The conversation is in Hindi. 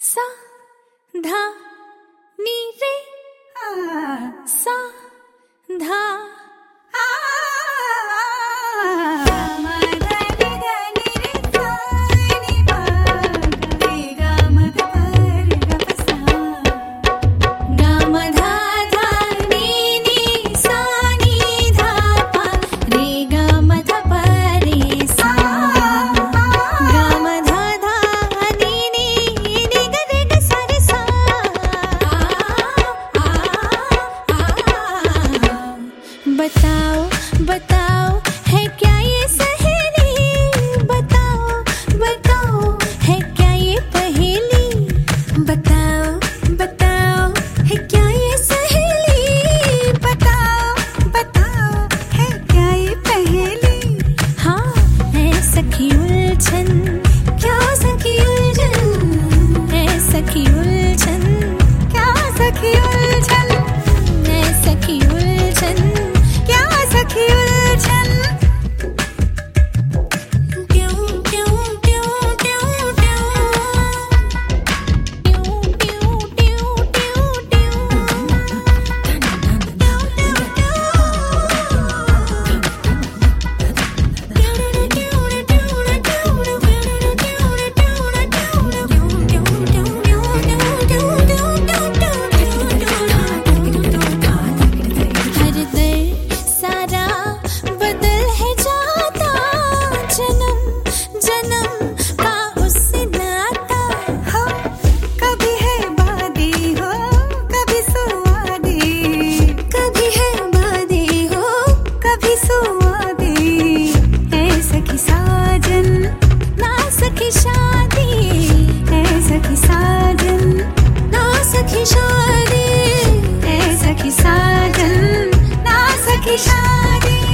सा धा नी रे सा धा बताओ बताओ है क्या ये सहेली, बताओ बताओ है क्या ये पहेली, बताओ बताओ है क्या ये सहेली, बताओ बताओ है क्या ये पहेली। हाँ है सखी उलझन, क्या सखी उलझन, है सखी उलझन, क्या सखी उलझन, है सखी उलझन, सखी उलझन। शादी, ऐ सखी साजन, ना सखी शादी।